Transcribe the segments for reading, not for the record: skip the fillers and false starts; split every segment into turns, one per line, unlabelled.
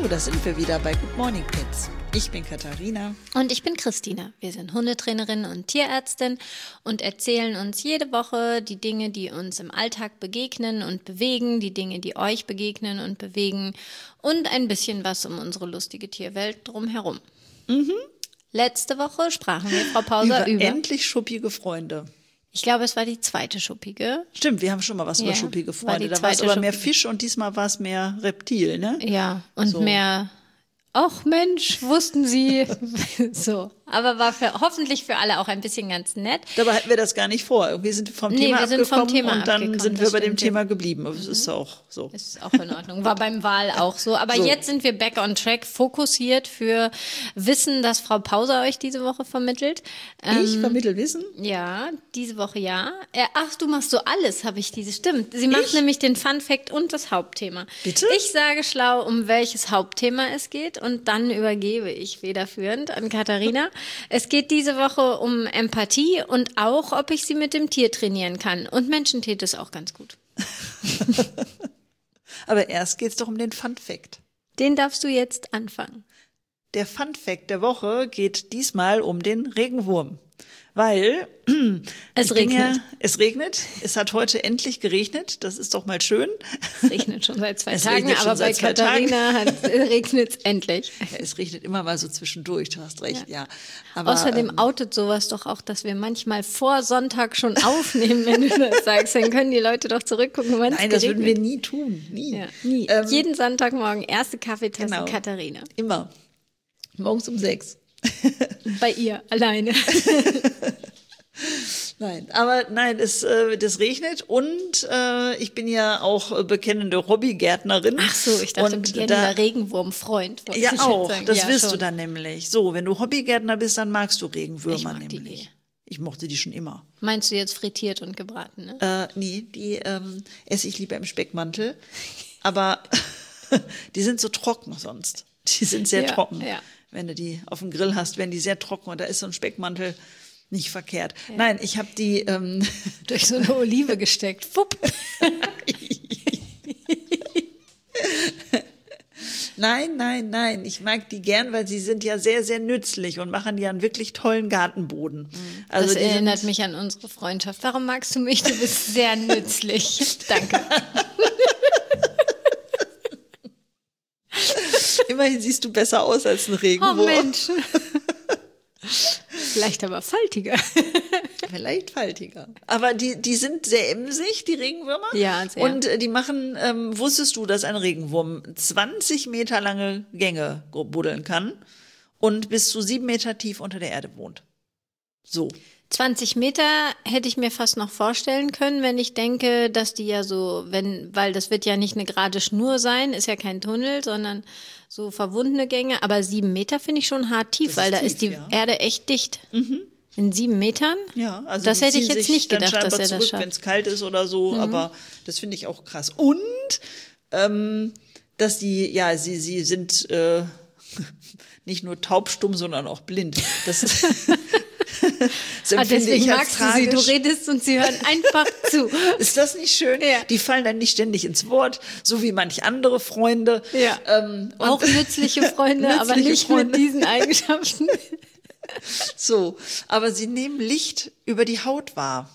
da sind wir wieder bei Good Morning Pets. Ich bin Katharina.
Und ich bin Christina. Wir sind Hundetrainerin und Tierärztin und erzählen uns jede Woche die Dinge, die uns im Alltag begegnen und bewegen, die Dinge, die euch begegnen und bewegen und ein bisschen was um unsere lustige Tierwelt drumherum. Letzte Woche sprachen wir, Frau Pauser, über
endlich schuppige Freunde.
Ich glaube, es war die zweite schuppige.
Stimmt, wir haben schon mal was über schuppige Freunde. Da war es aber mehr Fisch und diesmal war es mehr Reptil, ne?
Ja, und mehr... Ach Mensch, wussten Sie. So, aber war hoffentlich für alle auch ein bisschen ganz nett.
Dabei hatten wir das gar nicht vor. Wir sind vom Thema abgekommen und dann sind wir bei dem Thema geblieben. Das ist auch so.
Ist auch in Ordnung. War beim Wahl auch so. Aber jetzt sind wir back on track, fokussiert für Wissen, das Frau Pauser euch diese Woche vermittelt.
Ich vermittel Wissen?
Ja, diese Woche ja. Ach, du machst so alles, habe ich stimmt. Sie macht nämlich den Fun Fact und das Hauptthema.
Bitte?
Ich sage schlau, um welches Hauptthema es geht und dann übergebe ich federführend an Katharina. Es geht diese Woche um Empathie und auch, ob ich sie mit dem Tier trainieren kann. Und Menschentäter ist auch ganz gut.
Aber erst geht es doch um den Fun Fact.
Den darfst du jetzt anfangen.
Der Fun Fact der Woche geht diesmal um den Regenwurm. Weil
es regnet.
Es hat heute endlich geregnet. Das ist doch mal schön.
Es regnet schon seit 2 Tagen, aber bei Katharina regnet es endlich.
Ja, es regnet immer mal so zwischendurch, du hast recht, ja. Aber,
außerdem outet sowas doch auch, dass wir manchmal vor Sonntag schon aufnehmen, wenn du das sagst. Dann können die Leute doch zurückgucken, wann es geregnet.
Nein, das würden wir nie tun, nie.
Ja, nie. Jeden Sonntagmorgen erste Kaffeetasse Katharina.
Immer. Morgens um 6.
Bei ihr, alleine.
Das regnet und ich bin ja auch bekennende Hobbygärtnerin.
Ach so, ich dachte bekennender Regenwurmfreund.
Ja auch, das wirst du dann nämlich. So, wenn du Hobbygärtner bist, dann magst du Regenwürmer nämlich. Ich mochte die schon immer.
Meinst du jetzt frittiert und gebraten, ne?
Nee, die esse ich lieber im Speckmantel. Aber die sind so trocken sonst. Die sind sehr trocken. Ja. Wenn du die auf dem Grill hast, werden die sehr trocken und da ist so ein Speckmantel nicht verkehrt. Ja. Nein, ich habe die
durch so eine Olive gesteckt. Fupp.
Nein. Ich mag die gern, weil sie sind ja sehr, sehr nützlich und machen ja einen wirklich tollen Gartenboden.
Also das erinnert mich an unsere Freundschaft. Warum magst du mich? Du bist sehr nützlich. Danke.
Immerhin siehst du besser aus als ein Regenwurm.
Oh Mensch. Vielleicht aber faltiger.
Vielleicht faltiger. Aber die sind sehr emsig, die Regenwürmer.
Ja, sehr.
Und die machen, wusstest du, dass ein Regenwurm 20 Meter lange Gänge buddeln kann und bis zu 7 Meter tief unter der Erde wohnt? So.
20 Meter hätte ich mir fast noch vorstellen können, wenn ich denke, dass die ja so, weil das wird ja nicht eine gerade Schnur sein, ist ja kein Tunnel, sondern so verwundene Gänge. Aber 7 Meter finde ich schon hart tief, weil da ist die Erde echt dicht. In 7 Metern?
Ja, also
das hätte ich jetzt nicht gedacht, dass er das schafft.
Wenn es kalt ist oder so, aber das finde ich auch krass. Und dass sie sind nicht nur taubstumm, sondern auch blind. Das
deswegen magst du sie, du redest und sie hören einfach zu.
Ist das nicht schön?
Ja.
Die fallen dann nicht ständig ins Wort, so wie manch andere Freunde.
Ja. Auch nützliche Freunde, aber nicht mit diesen Eigenschaften.
So, aber sie nehmen Licht über die Haut wahr.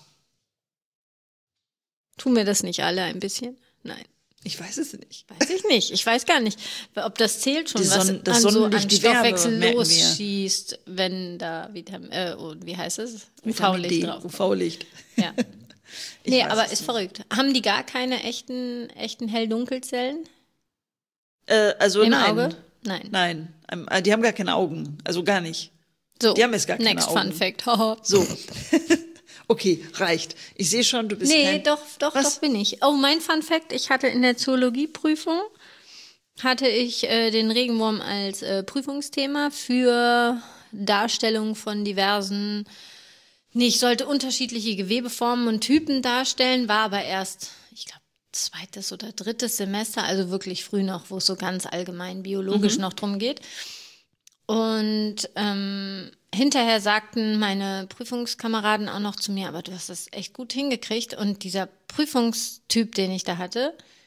Tun wir das nicht alle ein bisschen? Nein.
Ich weiß es nicht.
Weiß ich nicht. Ich weiß gar nicht, ob das zählt schon, was
das Sonnenlicht,
an Stoffwechsel losschießt, wenn da wie heißt es? UV-Licht drauf.
UV-Licht.
Ja. Nee, aber ist verrückt. Haben die gar keine echten Hell-Dunkel-Zellen?
Also
im
nein.
Auge?
Nein. Die haben gar keine Augen. Also gar nicht.
So.
Die haben jetzt gar keine
Next
Augen.
Fun Fact.
So. Okay, reicht. Ich sehe schon, du bist
doch bin ich. Oh, mein Fun Fact, ich hatte in der Zoologieprüfung, den Regenwurm als Prüfungsthema für Darstellung von diversen, ich sollte unterschiedliche Gewebeformen und Typen darstellen, war aber erst, ich glaube, 2. oder 3. Semester, also wirklich früh noch, wo es so ganz allgemein biologisch noch drum geht. Und hinterher sagten meine Prüfungskameraden auch noch zu mir, aber du hast das echt gut hingekriegt. Und dieser Prüfungstyp, den ich da hatte,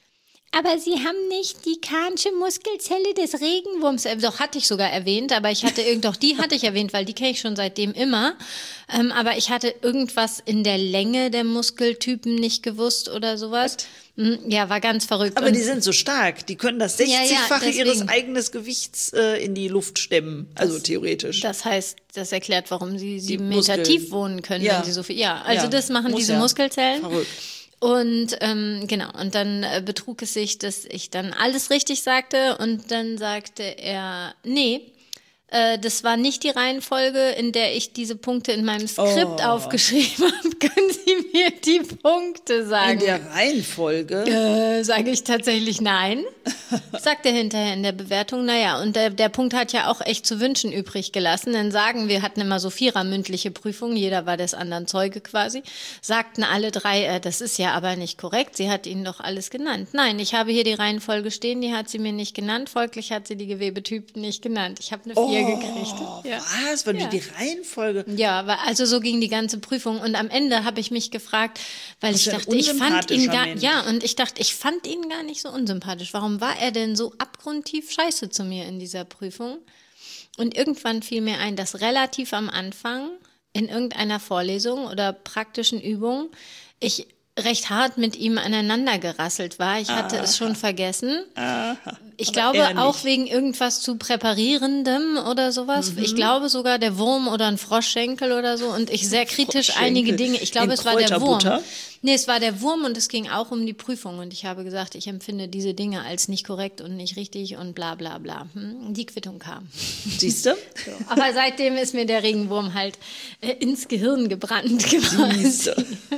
Aber Sie haben nicht die Kahnsche Muskelzelle des Regenwurms. Doch, hatte ich sogar erwähnt, aber die hatte ich erwähnt, weil die kenne ich schon seitdem immer. Aber ich hatte irgendwas in der Länge der Muskeltypen nicht gewusst oder sowas. Ja, war ganz verrückt.
Aber die sind so stark, die können das 60-fache ihres eigenen Gewichts in die Luft stemmen, also theoretisch.
Das heißt, das erklärt, warum sie 7 Meter tief wohnen können, wenn sie so viel. Ja, also das machen diese Muskelzellen. Verrückt. Und genau, und dann betrug es sich, dass ich dann alles richtig sagte und dann sagte er, nee, das war nicht die Reihenfolge, in der ich diese Punkte in meinem Skript aufgeschrieben habe. Können Sie mir die Punkte sagen?
In der Reihenfolge?
Sage ich tatsächlich nein. Sagt er hinterher in der Bewertung. Naja, und der Punkt hat ja auch echt zu wünschen übrig gelassen. Denn wir hatten immer so 4er mündliche Prüfungen, jeder war des anderen Zeuge quasi. Sagten alle 3, das ist ja aber nicht korrekt, sie hat Ihnen doch alles genannt. Nein, ich habe hier die Reihenfolge stehen, die hat sie mir nicht genannt, folglich hat sie die Gewebetypen nicht genannt. Ich habe eine 4 gekriegt. Ja.
Was? War die Reihenfolge?
Ja, also so ging die ganze Prüfung. Und am Ende habe ich mich gefragt, weil ich dachte, ich fand ihn ich fand ihn gar nicht so unsympathisch. Warum war er denn so abgrundtief scheiße zu mir in dieser Prüfung? Und irgendwann fiel mir ein, dass relativ am Anfang in irgendeiner Vorlesung oder praktischen Übung ich recht hart mit ihm aneinander gerasselt war. Ich hatte es schon vergessen. Ich glaube auch wegen irgendwas zu Präparierendem oder sowas. Ich glaube sogar der Wurm oder ein Froschschenkel oder so. Und ich sehr kritisch einige Dinge. Ich glaube, es war der Wurm. Nee, es war der Wurm und es ging auch um die Prüfung. Und ich habe gesagt, ich empfinde diese Dinge als nicht korrekt und nicht richtig und bla bla bla. Die Quittung kam.
Siehst du?
So. Aber seitdem ist mir der Regenwurm halt ins Gehirn gebrannt gewesen.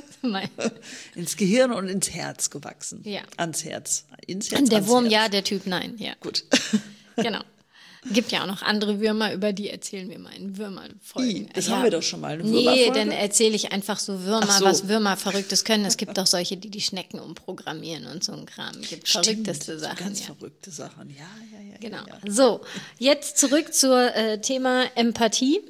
Ins Gehirn und ins Herz gewachsen.
Ja.
Ans Herz.
Ins Herz. Der Wurm ja, der Typ nein. Ja.
Gut.
Genau. Gibt ja auch noch andere Würmer, über die erzählen wir mal in Würmerfolgen.
Das haben wir doch schon mal, eine Würmerfolge.
Nee, dann erzähle ich einfach so was Würmer Verrücktes können. Es gibt auch solche, die Schnecken umprogrammieren und so ein Kram. Es gibt verrückteste Sachen.
Ganz verrückte Sachen, ja.
Genau. Ja. So, jetzt zurück zur Thema Empathie.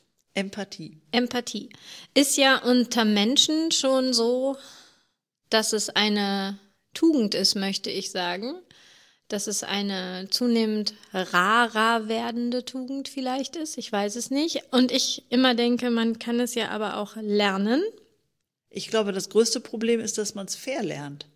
Empathie. Ist ja unter Menschen schon so, dass es eine Tugend ist, möchte ich sagen. Dass es eine zunehmend rarer werdende Tugend vielleicht ist. Ich weiß es nicht. Und ich immer denke, man kann es ja aber auch lernen.
Ich glaube, das größte Problem ist, dass man es verlernt.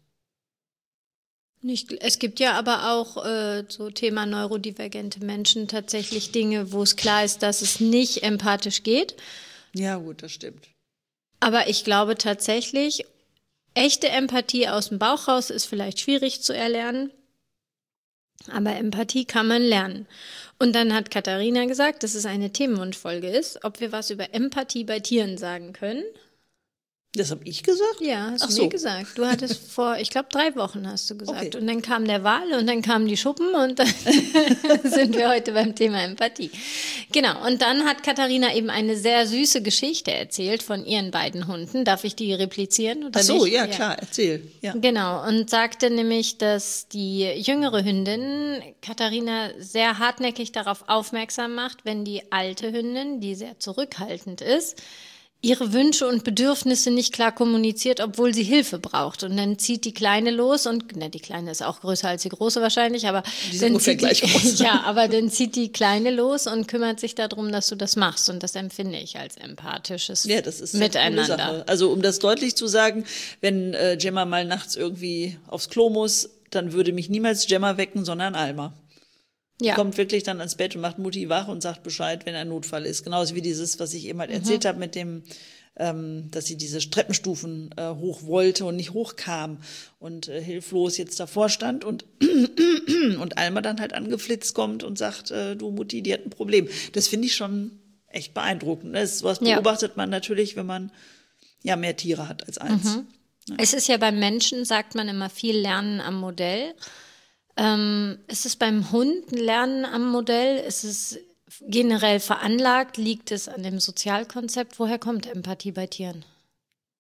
Es gibt ja aber auch so Thema neurodivergente Menschen tatsächlich Dinge, wo es klar ist, dass es nicht empathisch geht.
Ja, gut, das stimmt.
Aber ich glaube tatsächlich, echte Empathie aus dem Bauch raus ist vielleicht schwierig zu erlernen. Aber Empathie kann man lernen. Und dann hat Katharina gesagt, dass es eine Themenwunschfolge ist, ob wir was über Empathie bei Tieren sagen können.
Das habe ich gesagt?
Ja, hast du mir gesagt. Du hattest vor, ich glaube 3 Wochen hast du gesagt. Okay. Und dann kam der Wal und dann kamen die Schuppen und dann sind wir heute beim Thema Empathie. Genau, und dann hat Katharina eben eine sehr süße Geschichte erzählt von ihren beiden Hunden. Darf ich die replizieren oder nicht?
Ach so, ja, klar, erzähl. Ja.
Genau, und sagte nämlich, dass die jüngere Hündin Katharina sehr hartnäckig darauf aufmerksam macht, wenn die alte Hündin, die sehr zurückhaltend ist, ihre Wünsche und Bedürfnisse nicht klar kommuniziert, obwohl sie Hilfe braucht. Und dann zieht die Kleine los und, die Kleine ist auch größer als die Große wahrscheinlich, aber dann dann zieht die Kleine los und kümmert sich darum, dass du das machst. Und das empfinde ich als empathisches Miteinander.
Sache. Also um das deutlich zu sagen, wenn Gemma mal nachts irgendwie aufs Klo muss, dann würde mich niemals Gemma wecken, sondern Alma. Ja. Kommt wirklich dann ans Bett und macht Mutti wach und sagt Bescheid, wenn ein Notfall ist. Genauso wie dieses, was ich eben halt erzählt habe mit dem, dass sie diese Treppenstufen hoch wollte und nicht hochkam und hilflos jetzt davor stand und Alma dann halt angeflitzt kommt und sagt, du Mutti, die hat ein Problem. Das finde ich schon echt beeindruckend. Ne? Sowas beobachtet man natürlich, wenn man ja mehr Tiere hat als eins.
Ja. Es ist ja beim Menschen, sagt man immer, viel Lernen am Modell. Ist es beim Hund ein Lernen am Modell? Ist es generell veranlagt? Liegt es an dem Sozialkonzept? Woher kommt Empathie bei Tieren?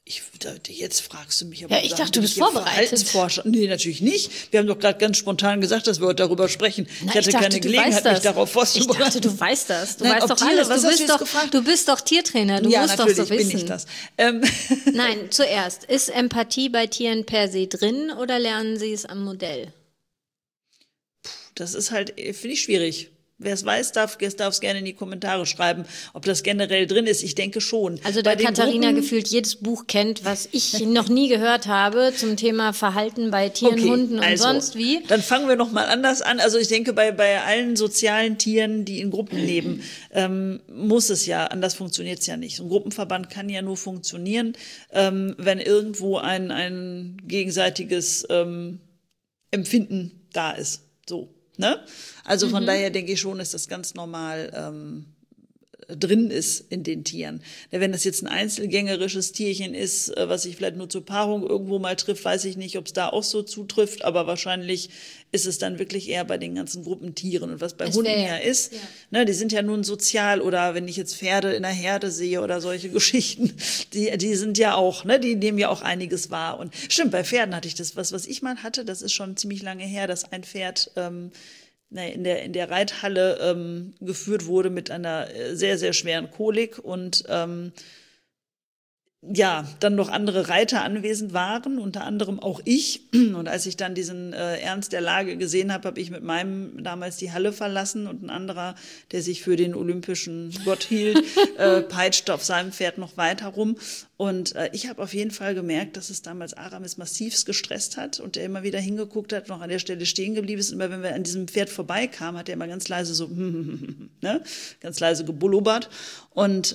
Jetzt fragst du mich aber.
Ja, ich dachte, du bist vorbereitet.
Nee, natürlich nicht. Wir haben doch gerade ganz spontan gesagt, dass wir heute darüber sprechen. Ich hatte keine Gelegenheit, mich darauf vorzubereiten.
Ich dachte, du weißt das. Du weißt doch alles. Du bist doch Tiertrainer. Du musst doch so wissen.
Bin ich das.
Nein, zuerst. Ist Empathie bei Tieren per se drin oder lernen sie es am Modell?
Das ist halt, finde ich, schwierig. Wer es weiß, darf es gerne in die Kommentare schreiben, ob das generell drin ist. Ich denke schon.
Also da Katharina gefühlt jedes Buch kennt, was ich noch nie gehört habe zum Thema Verhalten bei Tieren, Hunden und sonst wie.
Dann fangen wir noch mal anders an. Also ich denke, bei allen sozialen Tieren, die in Gruppen leben, muss es ja, anders funktioniert es ja nicht. So ein Gruppenverband kann ja nur funktionieren, wenn irgendwo ein gegenseitiges Empfinden da ist. So. Ne? Also von daher denke ich schon, dass das ganz normal drin ist in den Tieren. Wenn das jetzt ein einzelgängerisches Tierchen ist, was sich vielleicht nur zur Paarung irgendwo mal trifft, weiß ich nicht, ob es da auch so zutrifft, aber wahrscheinlich ist es dann wirklich eher bei den ganzen Gruppentieren. Und was bei Hunden ja ist, ne, die sind ja nun sozial, oder wenn ich jetzt Pferde in der Herde sehe oder solche Geschichten, die sind ja auch, ne, die nehmen ja auch einiges wahr. Und stimmt, bei Pferden hatte ich das, was ich mal hatte, das ist schon ziemlich lange her, dass ein Pferd in der Reithalle geführt wurde mit einer sehr, sehr schweren Kolik und dann noch andere Reiter anwesend waren, unter anderem auch ich. Und als ich dann diesen Ernst der Lage gesehen habe, habe ich mit meinem damals die Halle verlassen, und ein anderer, der sich für den olympischen Gott hielt, peitschte auf seinem Pferd noch weiter rum. Und ich habe auf jeden Fall gemerkt, dass es damals Aramis massivst gestresst hat und der immer wieder hingeguckt hat, noch an der Stelle stehen geblieben ist. Und immer wenn wir an diesem Pferd vorbeikamen, hat er immer ganz leise so, ne, ganz leise gebulubbert. Und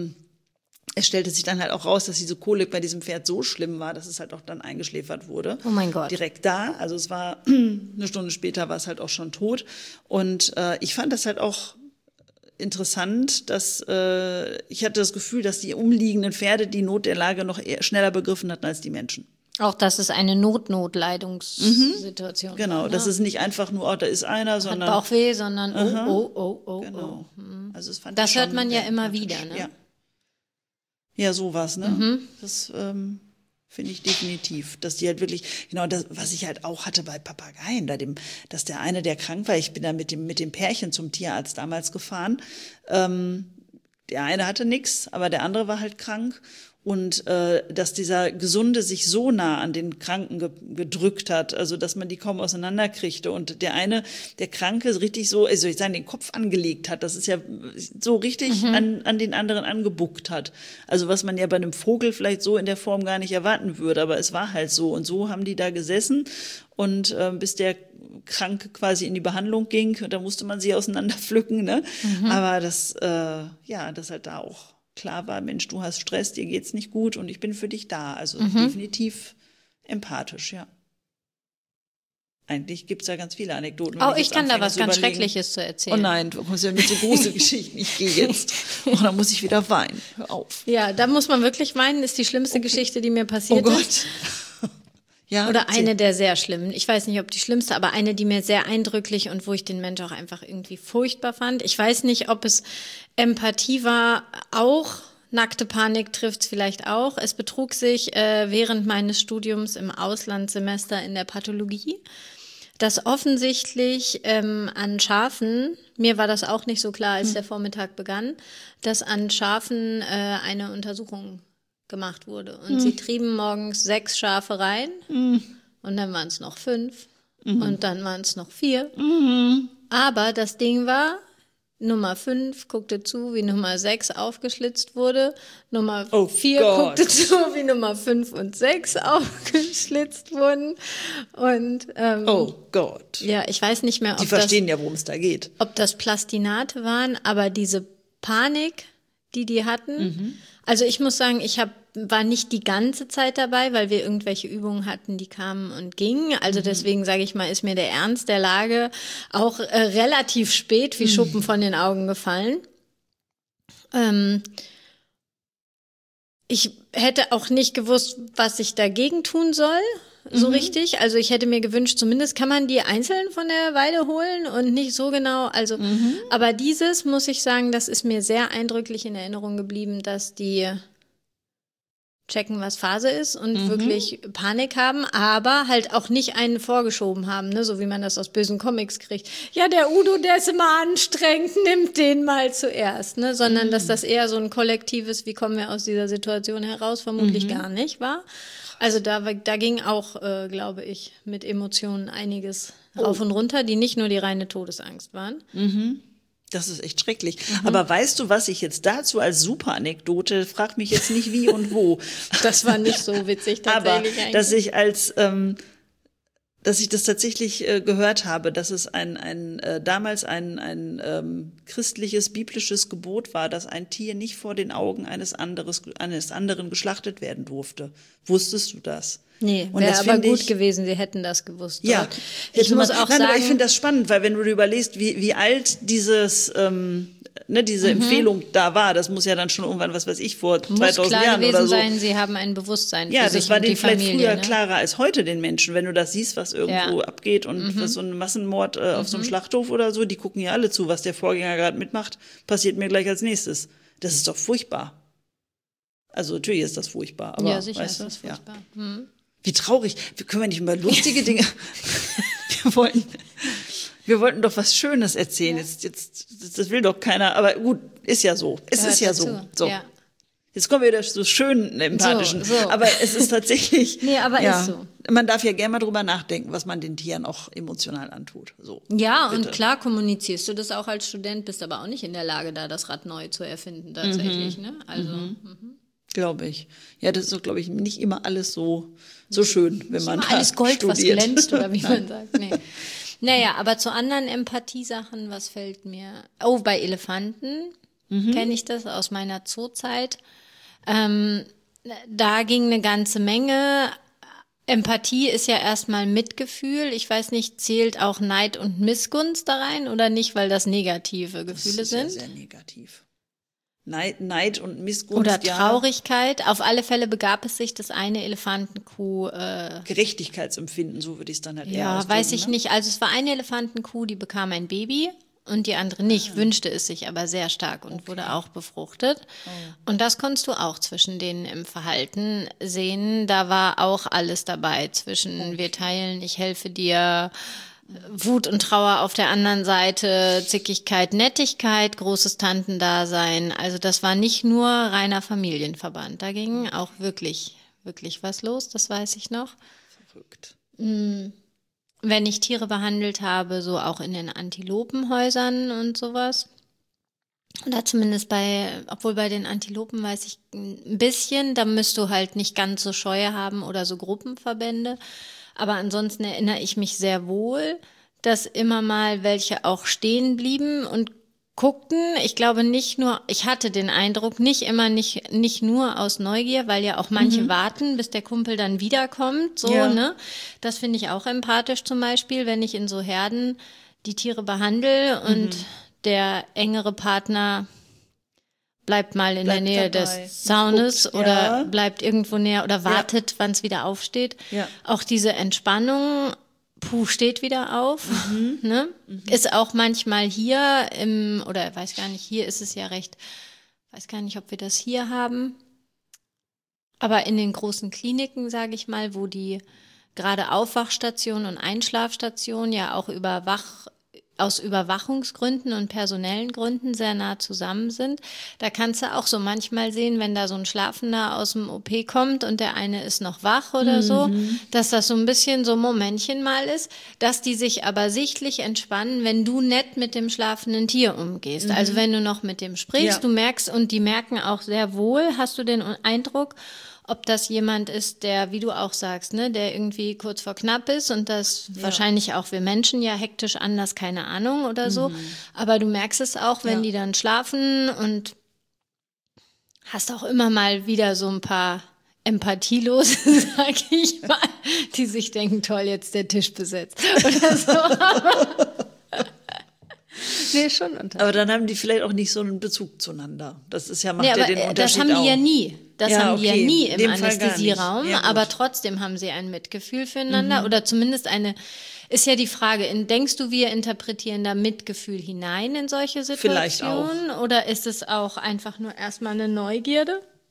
es stellte sich dann halt auch raus, dass diese Kolik bei diesem Pferd so schlimm war, dass es halt auch dann eingeschläfert wurde.
Oh mein Gott.
Direkt da. Also es war, eine Stunde später war es halt auch schon tot. Und ich fand das halt auch interessant, dass ich hatte das Gefühl, dass die umliegenden Pferde die Not der Lage noch eher schneller begriffen hatten als die Menschen.
Auch das ist eine Notleidungssituation.
Genau, das ist nicht einfach nur, da ist einer, sondern
hat Bauchweh, sondern oh.
Genau. Also das fand
das hört man ja immer wieder, ne?
Ja, sowas, ne? Das finde ich definitiv, dass die halt wirklich, genau das, was ich halt auch hatte bei Papageien, dass der eine, der krank war, ich bin da mit dem Pärchen zum Tierarzt damals gefahren, der eine hatte nix, aber der andere war halt krank. Und dass dieser Gesunde sich so nah an den Kranken gedrückt hat, also dass man die kaum auseinanderkriegte. Und der eine, der Kranke, richtig so, also ich sage, den Kopf angelegt hat, das ist ja so richtig an den anderen angebuckt hat. Also was man ja bei einem Vogel vielleicht so in der Form gar nicht erwarten würde, aber es war halt so. Und so haben die da gesessen, und bis der Kranke quasi in die Behandlung ging, da musste man sie auseinanderpflücken, ne? Aber das halt da auch klar war, Mensch, du hast Stress, dir geht's nicht gut und ich bin für dich da. Also definitiv empathisch, ja. Eigentlich gibt's da ganz viele Anekdoten.
Oh, ich kann da was ganz Schreckliches zu erzählen.
Oh nein, du kommst ja mit so großen Geschichten. Ich gehe jetzt. Oh, da muss ich wieder weinen. Hör auf.
Ja, da muss man wirklich weinen. Ist die schlimmste Geschichte, die mir passiert ist. Ja, oder eine der sehr schlimmen. Ich weiß nicht, ob die schlimmste, aber eine, die mir sehr eindrücklich und wo ich den Mensch auch einfach irgendwie furchtbar fand. Ich weiß nicht, ob es Empathie war, auch nackte Panik trifft's vielleicht auch. Es betrug sich während meines Studiums im Auslandssemester in der Pathologie, dass offensichtlich an Schafen, mir war das auch nicht so klar, als der Vormittag begann, dass an Schafen eine Untersuchung gemacht wurde. Und sie trieben morgens 6 Schafe rein und dann waren es noch 5 und dann waren es noch 4. Aber das Ding war, Nummer 5 guckte zu, wie Nummer 6 aufgeschlitzt wurde. Nummer 4 guckte zu, wie Nummer 5 und 6 aufgeschlitzt wurden. Und
oh Gott.
Ja, ich weiß nicht mehr, ob
die verstehen ja, worum es da geht.
Ob das Plastinate waren, aber diese Panik, die hatten. Also ich muss sagen, war nicht die ganze Zeit dabei, weil wir irgendwelche Übungen hatten, die kamen und gingen. Also deswegen, sage ich mal, ist mir der Ernst der Lage auch relativ spät wie Schuppen von den Augen gefallen. Ich hätte auch nicht gewusst, was ich dagegen tun soll, so richtig. Also ich hätte mir gewünscht, zumindest kann man die einzeln von der Weide holen und nicht so genau. Also, aber dieses, muss ich sagen, das ist mir sehr eindrücklich in Erinnerung geblieben, dass die checken, was Phase ist und wirklich Panik haben, aber halt auch nicht einen vorgeschoben haben, ne, so wie man das aus bösen Comics kriegt. Ja, der Udo, der ist immer anstrengend, nimmt den mal zuerst, ne, sondern dass das eher so ein kollektives, wie kommen wir aus dieser Situation heraus, vermutlich gar nicht war. Also da ging auch, glaube ich, mit Emotionen einiges rauf und runter, die nicht nur die reine Todesangst waren.
Das ist echt schrecklich. Aber weißt du, was ich jetzt dazu als super Anekdote, frag mich jetzt nicht wie und wo.
Das war nicht so witzig tatsächlich.
Aber dass ich dass ich das tatsächlich gehört habe, dass es damals ein christliches, biblisches Gebot war, dass ein Tier nicht vor den Augen eines anderen geschlachtet werden durfte. Wusstest du das?
Nee, wäre aber gut gewesen, sie hätten das gewusst.
Ja,
ich muss auch sagen,
aber ich finde das spannend, weil wenn du dir überlegst, wie alt diese Empfehlung da war, das muss ja dann schon irgendwann, was weiß ich, vor 2000 Jahren oder so
sein, sie haben ein Bewusstsein für
ja,
sich
das war
und
denen
die
vielleicht
Familie,
früher
ne?
klarer als heute den Menschen, wenn du das siehst, was irgendwo abgeht und was so ein Massenmord auf so einem Schlachthof oder so, die gucken ja alle zu, was der Vorgänger gerade mitmacht, passiert mir gleich als nächstes. Das ist doch furchtbar. Also natürlich ist das furchtbar, aber
ja, sicher
weißt du,
ist das furchtbar.
Ja. Wie traurig. Können wir nicht über lustige Dinge. Wir wollten doch was Schönes erzählen. Ja. Jetzt, das will doch keiner. Aber gut, ist ja so. Es ist ja so. Ja. Jetzt kommen wir wieder zu schönen, empathischen. So. Aber es ist tatsächlich.
Nee, aber ist so.
Man darf ja gerne mal drüber nachdenken, was man den Tieren auch emotional antut. So.
Ja, bitte. Und klar kommunizierst du das auch als Student, bist aber auch nicht in der Lage, da das Rad neu zu erfinden, tatsächlich, ne? Also.
Glaube ich. Ja, das ist so, glaube ich, nicht immer alles so schön, wenn man da
alles Gold,
studiert.
was glänzt, oder wie man sagt. Nee. Naja, aber zu anderen Empathiesachen, was fällt mir? Oh, bei Elefanten kenne ich das aus meiner Zoozeit. Da ging eine ganze Menge. Empathie ist ja erstmal Mitgefühl. Ich weiß nicht, zählt auch Neid und Missgunst da rein oder nicht, weil das negative Gefühle sind?
Das ist ja sehr negativ. Neid und Missgunst.
Oder Traurigkeit. Ja. Auf alle Fälle begab es sich, dass eine Elefantenkuh
Gerechtigkeitsempfinden, so würde ich es dann halt eher
ausdrücken. Ja, weiß ich nicht. Also es war eine Elefantenkuh, die bekam ein Baby und die andere nicht, wünschte es sich aber sehr stark und wurde auch befruchtet. Oh. Und das konntest du auch zwischen denen im Verhalten sehen. Da war auch alles dabei zwischen wir teilen, ich helfe dir, Wut und Trauer auf der anderen Seite, Zickigkeit, Nettigkeit, großes Tantendasein. Also das war nicht nur reiner Familienverband. Da ging auch wirklich was los, das weiß ich noch.
Verrückt.
Wenn ich Tiere behandelt habe, so auch in den Antilopenhäusern und sowas. Oder zumindest obwohl bei den Antilopen weiß ich ein bisschen, da müsst du halt nicht ganz so Scheue haben oder so Gruppenverbände. Aber ansonsten erinnere ich mich sehr wohl, dass immer mal welche auch stehen blieben und guckten. Ich glaube ich hatte den Eindruck, nicht nur aus Neugier, weil ja auch manche warten, bis der Kumpel dann wiederkommt, so, ne? Das finde ich auch empathisch zum Beispiel, wenn ich in so Herden die Tiere behandle und der engere Partner bleibt mal in der Nähe des Zaunes oder bleibt irgendwo näher oder wartet, wann es wieder aufsteht. Ja. Auch diese Entspannung, steht wieder auf. Ne? Ist auch manchmal hier weiß gar nicht, hier ist es ja weiß gar nicht, ob wir das hier haben. Aber in den großen Kliniken, sage ich mal, wo die gerade Aufwachstationen und Einschlafstationen ja auch aus Überwachungsgründen und personellen Gründen sehr nah zusammen sind. Da kannst du auch so manchmal sehen, wenn da so ein Schlafender aus dem OP kommt und der eine ist noch wach oder so, dass das so ein bisschen so ein Momentchen mal ist, dass die sich aber sichtlich entspannen, wenn du nett mit dem schlafenden Tier umgehst. Also wenn du noch mit dem sprichst, du merkst, und die merken auch sehr wohl, hast du den Eindruck, ob das jemand ist, der, wie du auch sagst, ne, der irgendwie kurz vor knapp ist und das wahrscheinlich auch wir Menschen ja hektisch anders, keine Ahnung oder so. Aber du merkst es auch, wenn die dann schlafen und hast auch immer mal wieder so ein paar empathielose, sag ich mal, die sich denken, toll, jetzt der Tisch besetzt oder so. Nee, schon
aber dann haben die vielleicht auch nicht so einen Bezug zueinander. Das ist ja, macht ja den Unterschied.
Das haben die ja nie. Das haben die ja nie im
Anästhesieraum.
Ja, aber trotzdem haben sie ein Mitgefühl füreinander oder zumindest ist ja die Frage, denkst du, wir interpretieren da Mitgefühl hinein in solche Situationen?
Vielleicht auch.
Oder ist es auch einfach nur erstmal eine Neugierde?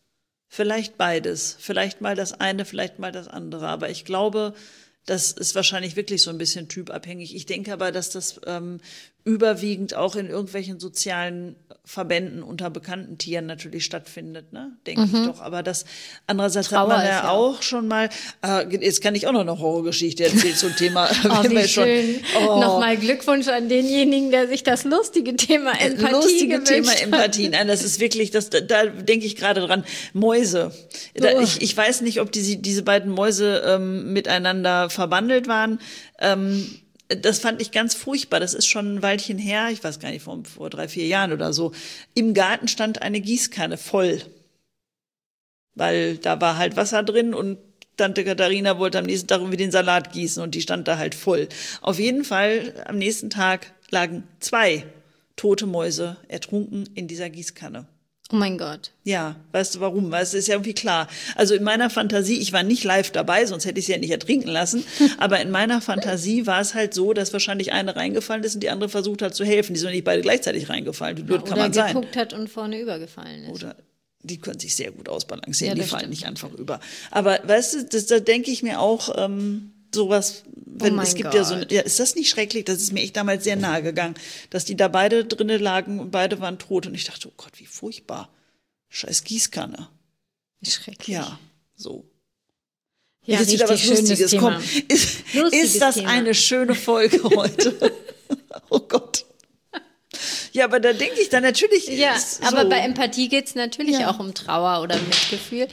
Vielleicht beides. Vielleicht mal das eine, vielleicht mal das andere. Aber ich glaube, das ist wahrscheinlich wirklich so ein bisschen typabhängig. Ich denke aber, dass das überwiegend auch in irgendwelchen sozialen Verbänden unter bekannten Tieren natürlich stattfindet, ne? Denke ich doch. Aber das andererseits
Trauer
hat man
ist
ja
ja
auch schon mal, jetzt kann ich auch noch eine Horrorgeschichte erzählen zum Thema.
Oh,
wenn wir
wie schön. Nochmal Glückwunsch an denjenigen, der sich das lustige Thema Empathie gewünscht hat.
Empathie. Nein, das ist wirklich, da denke ich gerade dran. Mäuse. Ich weiß nicht, ob diese beiden Mäuse miteinander verbandelt waren. Das fand ich ganz furchtbar. Das ist schon ein Weilchen her, ich weiß gar nicht, vor 3-4 Jahren oder so. Im Garten stand eine Gießkanne voll. Weil da war halt Wasser drin und Tante Katharina wollte am nächsten Tag irgendwie den Salat gießen und die stand da halt voll. Auf jeden Fall, am nächsten Tag lagen 2 tote Mäuse ertrunken in dieser Gießkanne.
Oh mein Gott.
Ja, weißt du warum? Weil es ist ja irgendwie klar. Also in meiner Fantasie, ich war nicht live dabei, sonst hätte ich sie ja nicht ertrinken lassen, aber in meiner Fantasie war es halt so, dass wahrscheinlich eine reingefallen ist und die andere versucht hat zu helfen. Die sind nicht beide gleichzeitig reingefallen. Wie blöd kann man sein?
Oder geguckt hat und vorne übergefallen ist.
Oder die können sich sehr gut ausbalancieren, die fallen nicht einfach über. Aber weißt du, da denke ich mir auch, sowas, es gibt ja so, ist das nicht schrecklich? Das ist mir echt damals sehr nahe gegangen, dass die da beide drinnen lagen und beide waren tot und ich dachte, oh Gott, wie furchtbar. Scheiß Gießkanne.
Wie schrecklich.
Ja, so.
Ja,
jetzt wieder was Lustiges. Komm, ist das
Thema.
Eine schöne Folge heute? Oh Gott. Ja, aber da denke ich dann natürlich.
Ja, aber bei Empathie geht's natürlich auch um Trauer oder Mitgefühl.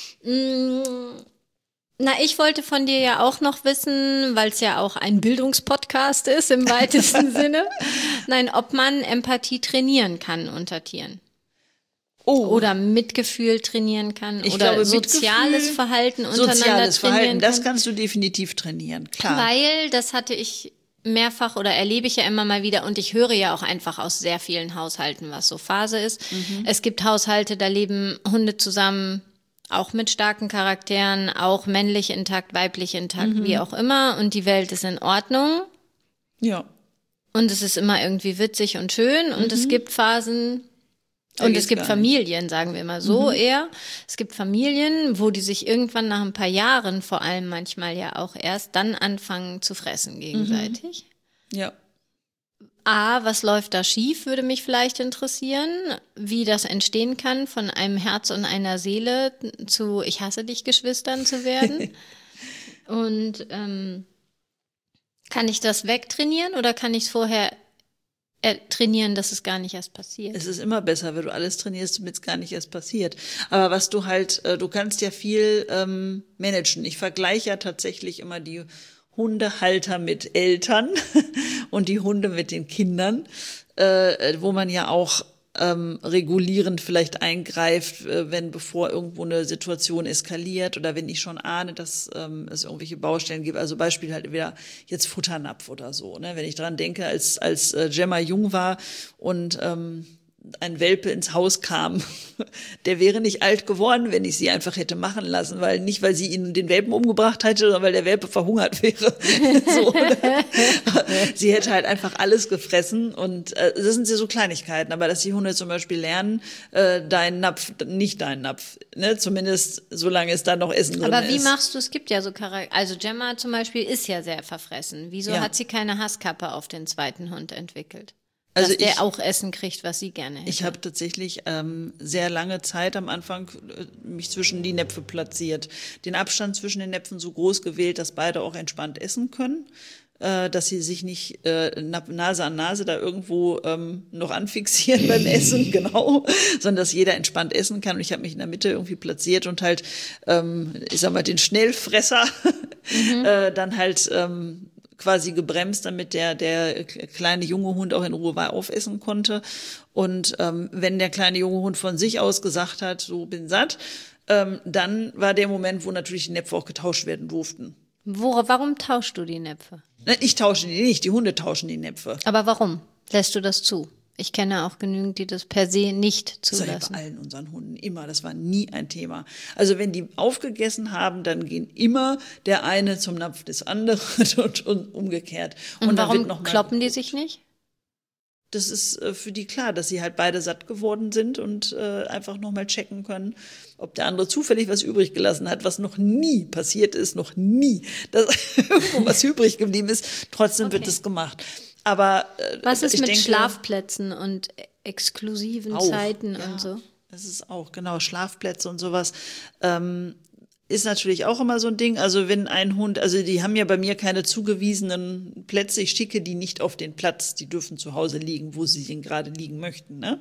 Na, ich wollte von dir ja auch noch wissen, weil es ja auch ein Bildungspodcast ist im weitesten Sinne, ob man Empathie trainieren kann unter Tieren.
Oh.
Oder Mitgefühl trainieren kann oder soziales Verhalten untereinander trainieren kann.
Das kannst du definitiv trainieren, klar.
Weil, das hatte ich mehrfach oder erlebe ich ja immer mal wieder und ich höre ja auch einfach aus sehr vielen Haushalten, was so Phase ist. Es gibt Haushalte, da leben Hunde zusammen, auch mit starken Charakteren, auch männlich intakt, weiblich intakt, wie auch immer. Und die Welt ist in Ordnung.
Ja.
Und es ist immer irgendwie witzig und schön. Und es gibt Phasen, und es gibt Familien, sagen wir mal so eher. Es gibt Familien, wo die sich irgendwann nach ein paar Jahren, vor allem manchmal ja auch erst, dann anfangen zu fressen gegenseitig.
Ja.
Was läuft da schief, würde mich vielleicht interessieren, wie das entstehen kann, von einem Herz und einer Seele zu Ich hasse dich Geschwistern zu werden. Und kann ich das wegtrainieren oder kann ich es vorher trainieren, dass es gar nicht erst passiert?
Es ist immer besser, wenn du alles trainierst, damit es gar nicht erst passiert. Aber was du halt, du kannst ja viel managen. Ich vergleiche ja tatsächlich immer die Hundehalter mit Eltern und die Hunde mit den Kindern, wo man ja auch regulierend vielleicht eingreift, bevor irgendwo eine Situation eskaliert oder wenn ich schon ahne, dass es irgendwelche Baustellen gibt. Also Beispiel halt wieder jetzt Futternapf oder so. Ne? Wenn ich dran denke, als Gemma jung war und ein Welpe ins Haus kam, der wäre nicht alt geworden, wenn ich sie einfach hätte machen lassen, nicht, weil sie ihn den Welpen umgebracht hätte, sondern weil der Welpe verhungert wäre. So, sie hätte halt einfach alles gefressen und das sind so Kleinigkeiten, aber dass die Hunde zum Beispiel lernen, dein Napf, nicht dein Napf, ne? Zumindest solange es da noch Essen drin ist.
Aber wie machst du, es gibt ja so Charakter, also Gemma zum Beispiel ist ja sehr verfressen. Wieso hat sie keine Hasskappe auf den zweiten Hund entwickelt? Dass der auch Essen kriegt, was sie gerne hätte.
Ich habe tatsächlich sehr lange Zeit am Anfang mich zwischen die Näpfe platziert. Den Abstand zwischen den Näpfen so groß gewählt, dass beide auch entspannt essen können. Dass sie sich nicht Nase an Nase da irgendwo noch anfixieren beim Essen, genau, sondern dass jeder entspannt essen kann. Und ich habe mich in der Mitte irgendwie platziert und halt, ich sag mal, den Schnellfresser dann halt quasi gebremst, damit der kleine junge Hund auch in Ruhe aufessen konnte. Und wenn der kleine junge Hund von sich aus gesagt hat, so bin satt, dann war der Moment, wo natürlich die Näpfe auch getauscht werden durften.
Warum tauschst du die Näpfe?
Ich tausche die nicht, die Hunde tauschen die Näpfe.
Aber warum lässt du das zu? Ich kenne auch genügend, die das per se nicht zulassen.
Das ist ja bei allen unseren Hunden immer. Das war nie ein Thema. Also wenn die aufgegessen haben, dann gehen immer der eine zum Napf des anderen und umgekehrt.
Und warum kloppen die sich nicht?
das ist für die klar, dass sie halt beide satt geworden sind und einfach nochmal checken können, ob der andere zufällig was übrig gelassen hat, was noch nie passiert ist, noch nie, dass irgendwo was übrig geblieben ist. Trotzdem wird es gemacht. Aber
was ist mit Schlafplätzen und exklusiven Zeiten und so?
Das ist auch, genau, Schlafplätze und sowas. Ist natürlich auch immer so ein Ding. Also wenn ein Hund, also die haben ja bei mir keine zugewiesenen Plätze. Ich schicke die nicht auf den Platz. Die dürfen zu Hause liegen, wo sie gerade liegen möchten. Ne?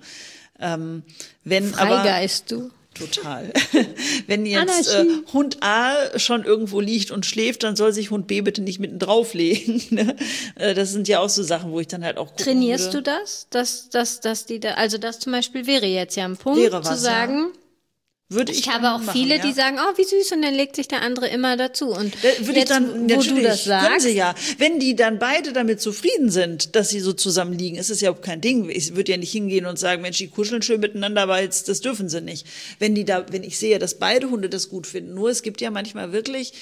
Freigeist, du.
Total. Wenn jetzt Hund A schon irgendwo liegt und schläft, dann soll sich Hund B bitte nicht mitten drauflegen. Ne? Das sind ja auch so Sachen, wo ich dann halt auch gucken
Trainierst
würde.
du das? Dass die da, also das zum Beispiel wäre jetzt ja ein Punkt, zu sagen.
Ja. Ich
habe auch viele, die sagen, oh, wie süß, und dann legt sich der andere immer dazu. Und
würde ich dann, wo du das sagst, können sie ja. Wenn die dann beide damit zufrieden sind, dass sie so zusammen liegen, ist es ja auch kein Ding. Ich würde ja nicht hingehen und sagen, Mensch, die kuscheln schön miteinander, aber jetzt, das dürfen sie nicht. Wenn ich sehe, dass beide Hunde das gut finden. Nur es gibt ja manchmal wirklich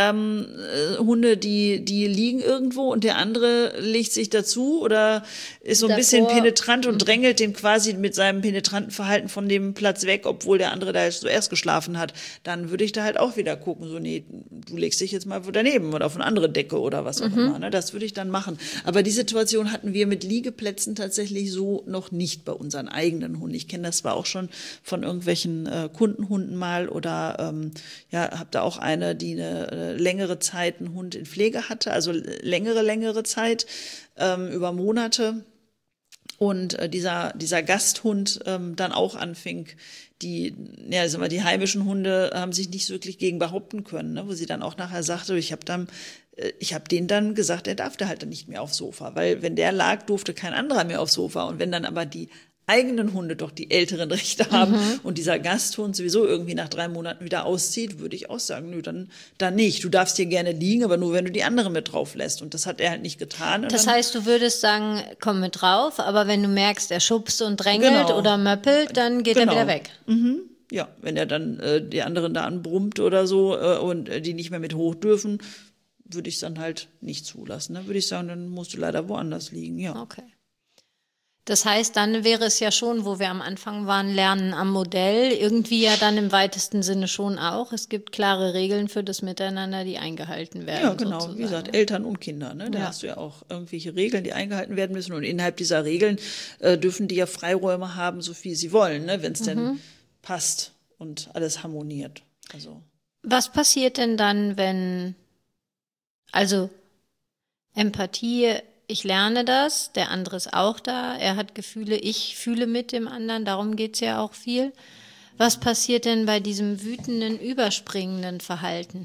Hunde, die liegen irgendwo und der andere legt sich dazu oder ist so ein bisschen penetrant und drängelt den quasi mit seinem penetranten Verhalten von dem Platz weg, obwohl der andere da zuerst geschlafen hat. Dann würde ich da halt auch wieder gucken, so, nee, du legst dich jetzt mal daneben oder auf eine andere Decke oder was auch immer. Ne? Das würde ich dann machen. Aber die Situation hatten wir mit Liegeplätzen tatsächlich so noch nicht bei unseren eigenen Hunden. Ich kenne das zwar auch schon von irgendwelchen Kundenhunden mal oder habe da auch eine, die eine längere Zeit einen Hund in Pflege hatte, also längere Zeit, über Monate. Und dieser Gasthund dann auch anfing, die heimischen Hunde haben sich nicht wirklich gegen behaupten können, ne? Wo sie dann auch nachher sagte, ich habe denen dann gesagt, er darf da halt dann nicht mehr aufs Sofa, weil wenn der lag, durfte kein anderer mehr aufs Sofa. Und wenn dann aber die eigenen Hunde doch die älteren Rechte haben und dieser Gasthund sowieso irgendwie nach 3 Monaten wieder auszieht, würde ich auch sagen, nö, dann nicht. Du darfst hier gerne liegen, aber nur, wenn du die anderen mit drauf lässt. Und das hat er halt nicht getan.
Das heißt, du würdest sagen, komm mit drauf, aber wenn du merkst, er schubst und drängelt oder möppelt, dann geht er wieder weg.
Mhm. Ja, wenn er dann die anderen da anbrummt oder so und die nicht mehr mit hoch dürfen, würde ich es dann halt nicht zulassen. Dann würde ich sagen, dann musst du leider woanders liegen, ja.
Okay. Das heißt, dann wäre es ja schon, wo wir am Anfang waren, Lernen am Modell, irgendwie ja dann im weitesten Sinne schon auch. Es gibt klare Regeln für das Miteinander, die eingehalten werden.
Ja, genau, sozusagen. Wie gesagt, Eltern und Kinder. Ne? Da hast du ja auch irgendwelche Regeln, die eingehalten werden müssen. Und innerhalb dieser Regeln dürfen die ja Freiräume haben, so viel sie wollen, ne? Wenn es denn passt und alles harmoniert. Also.
Was passiert denn dann, also Empathie, ich lerne das, der andere ist auch da, er hat Gefühle, ich fühle mit dem anderen, darum geht's ja auch viel. Was passiert denn bei diesem wütenden, überspringenden Verhalten?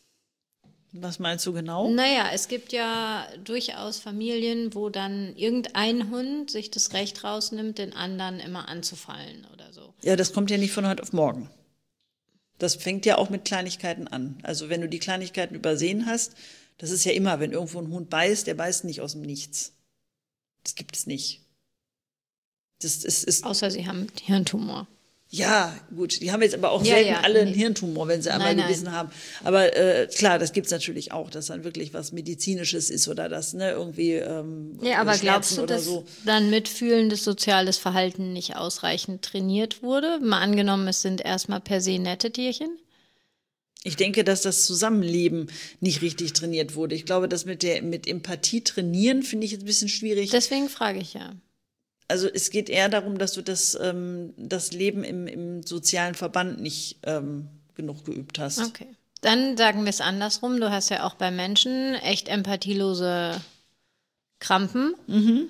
Was meinst du genau?
Naja, es gibt ja durchaus Familien, wo dann irgendein Hund sich das Recht rausnimmt, den anderen immer anzufallen oder so.
Ja, das kommt ja nicht von heute auf morgen. Das fängt ja auch mit Kleinigkeiten an. Also wenn du die Kleinigkeiten übersehen hast, das ist ja immer, wenn irgendwo ein Hund beißt, der beißt nicht aus dem Nichts. Das gibt es nicht. Das ist
außer sie haben Hirntumor.
Ja, gut, die haben jetzt aber auch selten alle einen Hirntumor, wenn sie einmal gebissen haben. Aber klar, das gibt's natürlich auch, dass dann wirklich was Medizinisches ist oder das, ne, irgendwie
ja, aber glaubst du, dass dann mitfühlendes soziales Verhalten nicht ausreichend trainiert wurde? Mal angenommen, es sind erstmal per se nette Tierchen?
Ich denke, dass das Zusammenleben nicht richtig trainiert wurde. Ich glaube, das mit Empathie trainieren, finde ich jetzt ein bisschen schwierig.
Deswegen frage ich ja.
Also es geht eher darum, dass du das Leben im sozialen Verband nicht genug geübt hast.
Okay. Dann sagen wir es andersrum. Du hast ja auch bei Menschen echt empathielose Krampen. Mhm.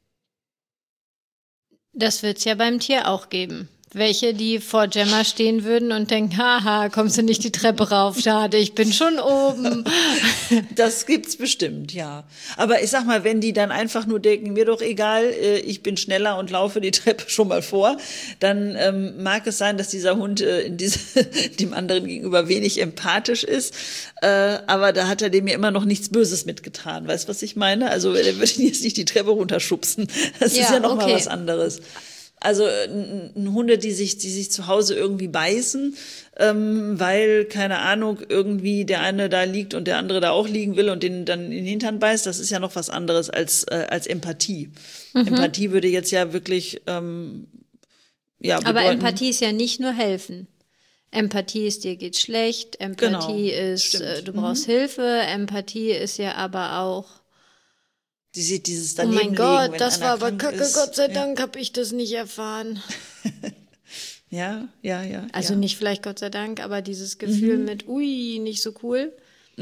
Das wird es ja beim Tier auch geben. Welche, die vor Gemma stehen würden und denken, haha, kommst du nicht die Treppe rauf, schade, ich bin schon oben.
Das gibt's bestimmt, ja. Aber ich sag mal, wenn die dann einfach nur denken, mir doch egal, ich bin schneller und laufe die Treppe schon mal vor, dann mag es sein, dass dieser Hund dem anderen gegenüber wenig empathisch ist, aber da hat er dem ja immer noch nichts Böses mitgetan. Weißt du, was ich meine? Also er würde jetzt nicht die Treppe runterschubsen. Das ist ja noch mal was anderes. Also Hunde, die sich zu Hause irgendwie beißen, weil, keine Ahnung, irgendwie der eine da liegt und der andere da auch liegen will und den dann in den Hintern beißt, das ist ja noch was anderes als Empathie. Empathie würde jetzt ja wirklich, bedeuten,
aber Empathie ist ja nicht nur helfen. Empathie ist, dir geht's schlecht. Empathie ist, du brauchst Hilfe. Empathie ist ja aber auch,
dieses
oh
daneben
mein Gott,
liegen, wenn
das
einer
war aber
krank
kacke,
ist.
Gott sei Dank habe ich das nicht erfahren.
Ja.
Also nicht vielleicht Gott sei Dank, aber dieses Gefühl mit, ui, nicht so cool.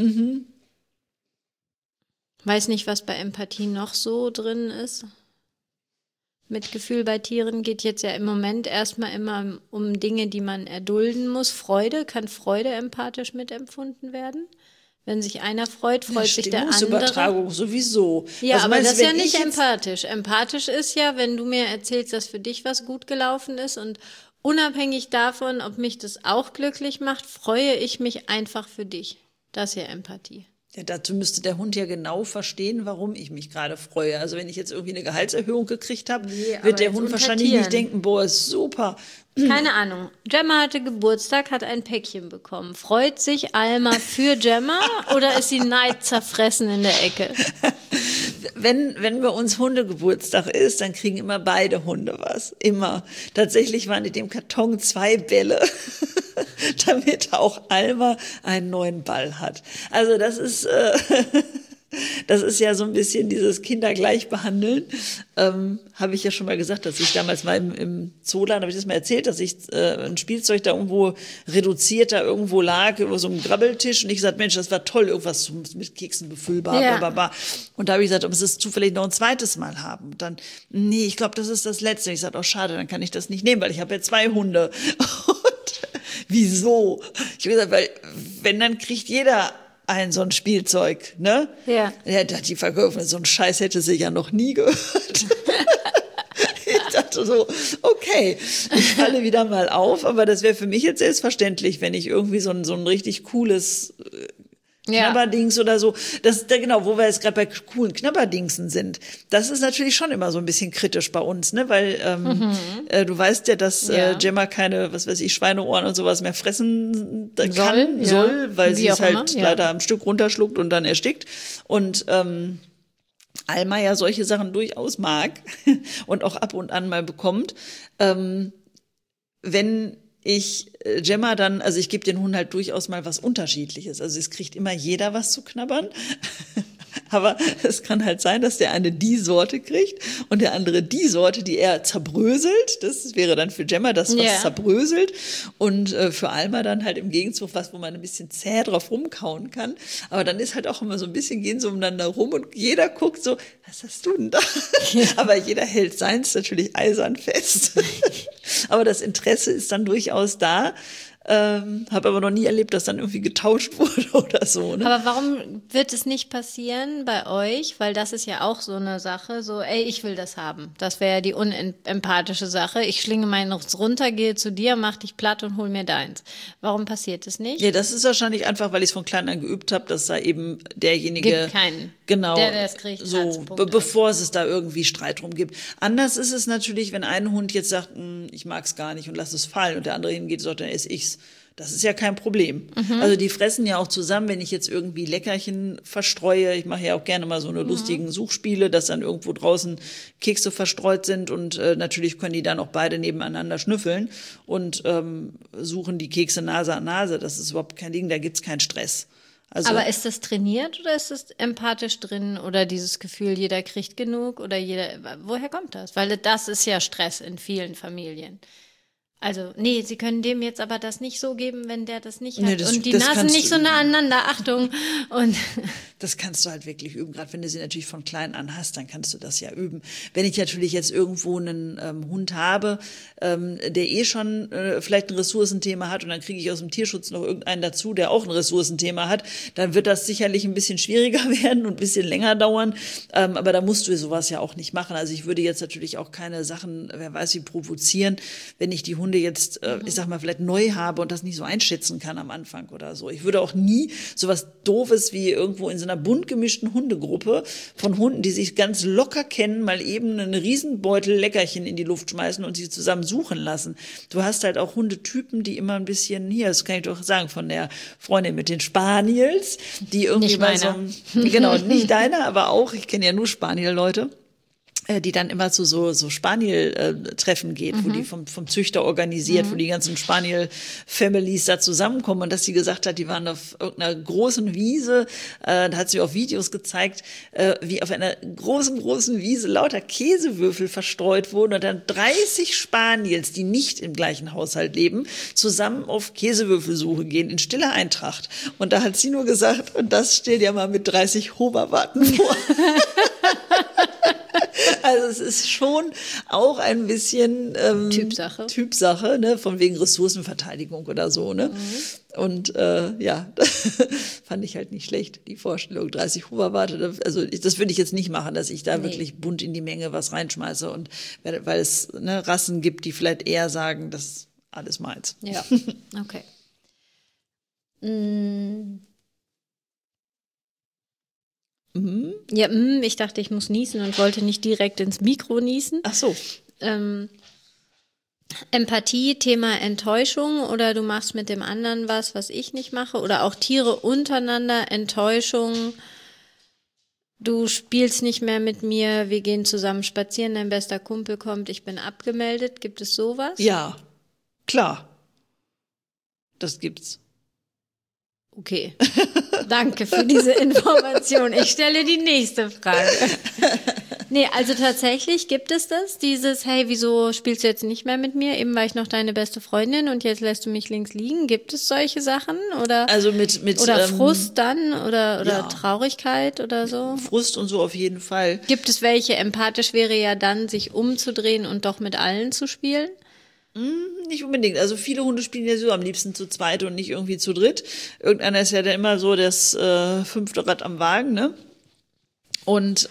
Weiß nicht, was bei Empathie noch so drin ist. Mitgefühl bei Tieren geht jetzt ja im Moment erstmal immer um Dinge, die man erdulden muss. Kann Freude empathisch mitempfunden werden? Wenn sich einer freut, freut sich der andere.
Stimmungsübertragung sowieso.
Ja,
also
aber das ist ja nicht empathisch. Empathisch ist ja, wenn du mir erzählst, dass für dich was gut gelaufen ist und unabhängig davon, ob mich das auch glücklich macht, freue ich mich einfach für dich. Das ist ja Empathie.
Ja, dazu müsste der Hund ja genau verstehen, warum ich mich gerade freue. Also wenn ich jetzt irgendwie eine Gehaltserhöhung gekriegt habe, wird der Hund wahrscheinlich nicht denken, boah, ist super.
Keine Ahnung. Gemma hatte Geburtstag, hat ein Päckchen bekommen. Freut sich Alma für Gemma oder ist sie neidzerfressen in der Ecke?
Wenn bei uns Hundegeburtstag ist, dann kriegen immer beide Hunde was. Immer. Tatsächlich waren in dem Karton 2 Bälle, damit auch Alma einen neuen Ball hat. Also das ist ja so ein bisschen dieses Kinder gleich behandeln. Habe ich ja schon mal gesagt, dass ich damals mal im Zooladen, habe ich das mal erzählt, dass ich ein Spielzeug da irgendwo reduziert da irgendwo lag, über so einem Grabbeltisch. Und ich gesagt, Mensch, das war toll, irgendwas mit Keksen befüllbar. Ja. Und da habe ich gesagt, ob sie es zufällig noch ein zweites Mal haben. Und dann, nee, ich glaube, das ist das Letzte. Ich sagte, oh schade, dann kann ich das nicht nehmen, weil ich habe ja 2 Hunde. Und wieso? Ich habe gesagt, weil wenn, dann kriegt jeder so ein Spielzeug, ne? Ja. Ja, die Verkäuferin, so ein Scheiß hätte sie ja noch nie gehört. Ich dachte so, okay, ich falle wieder mal auf, aber das wäre für mich jetzt selbstverständlich, wenn ich irgendwie so ein richtig cooles Knabberdings oder so. Genau, wo wir jetzt gerade bei coolen Knabberdingsen sind. Das ist natürlich schon immer so ein bisschen kritisch bei uns, ne? Weil du weißt ja, dass Gemma keine, was weiß ich, Schweineohren und sowas mehr fressen soll, weil sie es halt leider am Stück runterschluckt und dann erstickt. Und Alma ja solche Sachen durchaus mag und auch ab und an mal bekommt. Wenn ich Gemma dann, also ich gebe den Hunden halt durchaus mal was Unterschiedliches. Also es kriegt immer jeder was zu knabbern. Aber es kann halt sein, dass der eine die Sorte kriegt und der andere die Sorte, die er zerbröselt. Das wäre dann für Gemma das, was zerbröselt. Und für Alma dann halt im Gegenzug was, wo man ein bisschen zäh drauf rumkauen kann. Aber dann ist halt auch immer so ein bisschen, gehen so umeinander rum und jeder guckt so, was hast du denn da? Aber jeder hält seins natürlich eisern fest. Aber das Interesse ist dann durchaus da. Habe aber noch nie erlebt, dass dann irgendwie getauscht wurde oder so. Ne?
Aber warum wird es nicht passieren bei euch? Weil das ist ja auch so eine Sache, so, ey, ich will das haben. Das wäre ja die unempathische Sache. Ich schlinge meins runter, gehe zu dir, mach dich platt und hol mir deins. Warum passiert das nicht?
Ja, das ist wahrscheinlich einfach, weil ich es von klein an geübt habe, dass da eben derjenige...
Gibt keinen.
Genau,
der es kriegt,
so bevor es da irgendwie Streit drum gibt. Anders ist es natürlich, wenn ein Hund jetzt sagt, ich mag's gar nicht und lass es fallen und der andere hingeht und sagt, dann esse ich's. Das ist ja kein Problem. Also die fressen ja auch zusammen, wenn ich jetzt irgendwie Leckerchen verstreue. Ich mache ja auch gerne mal so eine lustigen Suchspiele, dass dann irgendwo draußen Kekse verstreut sind und natürlich können die dann auch beide nebeneinander schnüffeln und suchen die Kekse Nase an Nase. Das ist überhaupt kein Ding, da gibt's keinen Stress. Also,
aber ist das trainiert oder ist das empathisch drin oder dieses Gefühl, jeder kriegt genug oder woher kommt das? Weil das ist ja Stress in vielen Familien. Also, nee, sie können dem jetzt aber das nicht so geben, wenn der das nicht hat. Nee, und die Nasen nicht so nah aneinander, Achtung. Und
das kannst du halt wirklich üben. Gerade wenn du sie natürlich von klein an hast, dann kannst du das ja üben. Wenn ich natürlich jetzt irgendwo einen Hund habe, der schon vielleicht ein Ressourcenthema hat und dann kriege ich aus dem Tierschutz noch irgendeinen dazu, der auch ein Ressourcenthema hat, dann wird das sicherlich ein bisschen schwieriger werden und ein bisschen länger dauern. Aber da musst du sowas ja auch nicht machen. Also ich würde jetzt natürlich auch keine Sachen, wer weiß wie, provozieren, wenn ich die Hunde jetzt, ich sag mal, vielleicht neu habe und das nicht so einschätzen kann am Anfang oder so. Ich würde auch nie sowas Doofes wie irgendwo in so einer bunt gemischten Hundegruppe von Hunden, die sich ganz locker kennen, mal eben einen Riesenbeutel Leckerchen in die Luft schmeißen und sie zusammen suchen lassen. Du hast halt auch Hundetypen, die immer ein bisschen, hier, das kann ich doch sagen, von der Freundin mit den Spaniels, die irgendwie
nicht
mal
meiner.
genau, nicht deiner, aber auch, ich kenne ja nur Spaniel-Leute, die dann immer zu so Spaniel-Treffen geht, wo die vom Züchter organisiert, wo die ganzen Spaniel-Families da zusammenkommen und dass sie gesagt hat, die waren auf irgendeiner großen Wiese, da hat sie auch Videos gezeigt, wie auf einer großen Wiese lauter Käsewürfel verstreut wurden und dann 30 Spaniels, die nicht im gleichen Haushalt leben, zusammen auf Käsewürfelsuche gehen, in stiller Eintracht. Und da hat sie nur gesagt, und das stell dir mal mit 30 Hoverwarten vor. Also es ist schon auch ein bisschen Typsache, ne, von wegen Ressourcenverteidigung oder so, ne? Und ja, fand ich halt nicht schlecht, die Vorstellung, 30 Hoverwarte. Also das würde ich jetzt nicht machen, dass ich da wirklich bunt in die Menge was reinschmeiße und weil es Rassen gibt, die vielleicht eher sagen, das ist alles meins.
Ja, okay. Ja, ich dachte, ich muss niesen und wollte nicht direkt ins Mikro niesen.
Ach so.
Empathie, Thema Enttäuschung oder du machst mit dem anderen was ich nicht mache oder auch Tiere untereinander, Enttäuschung, du spielst nicht mehr mit mir, wir gehen zusammen spazieren, dein bester Kumpel kommt, ich bin abgemeldet. Gibt es sowas?
Ja, klar. Das gibt's.
Okay, danke für diese Information. Ich stelle die nächste Frage. Nee, also tatsächlich gibt es das, dieses, hey, wieso spielst du jetzt nicht mehr mit mir? Eben war ich noch deine beste Freundin und jetzt lässt du mich links liegen. Gibt es solche Sachen? Oder,
also mit
oder Frust dann oder Traurigkeit oder so?
Frust und so auf jeden Fall.
Gibt es welche? Empathisch wäre ja dann, sich umzudrehen und doch mit allen zu spielen?
Nicht unbedingt. Also viele Hunde spielen ja so am liebsten zu zweit und nicht irgendwie zu dritt. Irgendeiner ist ja dann immer so das 5. Rad am Wagen, ne? Und